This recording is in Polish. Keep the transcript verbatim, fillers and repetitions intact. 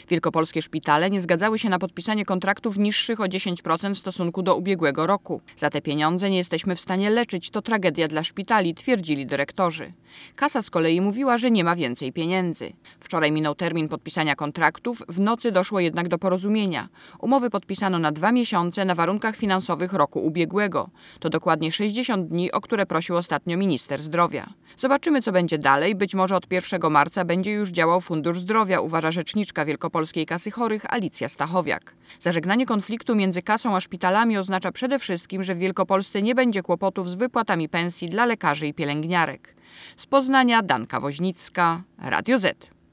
Wielkopolskie szpitale nie zgadzały się na podpisanie kontraktów niższych o dziesięć procent w stosunku do ubiegłego roku. Za te pieniądze nie jesteśmy w stanie leczyć, to tragedia dla szpitali, twierdzili dyrektorzy. Kasa z kolei mówiła, że nie ma więcej pieniędzy. Wczoraj minął termin podpisania kontraktów, w nocy doszło jednak do porozumienia. Umowy podpisano na dwa miesiące na warunkach finansowych roku ubiegłego. To dokładnie sześćdziesiąt dni, o które prosił ostatnio minister zdrowia. Zobaczymy, co będzie dalej. Być może od pierwszego marca będzie już działał Fundusz Zdrowia, uważa rzeczniczka Wielkopolskiej Kasy Chorych Alicja Stachowiak. Zażegnanie konfliktu między kasą a szpitalami oznacza przede wszystkim, że w Wielkopolsce nie będzie kłopotów z wypłatami pensji dla lekarzy i pielęgniarek. Z Poznania Danka Woźnicka, Radio Z.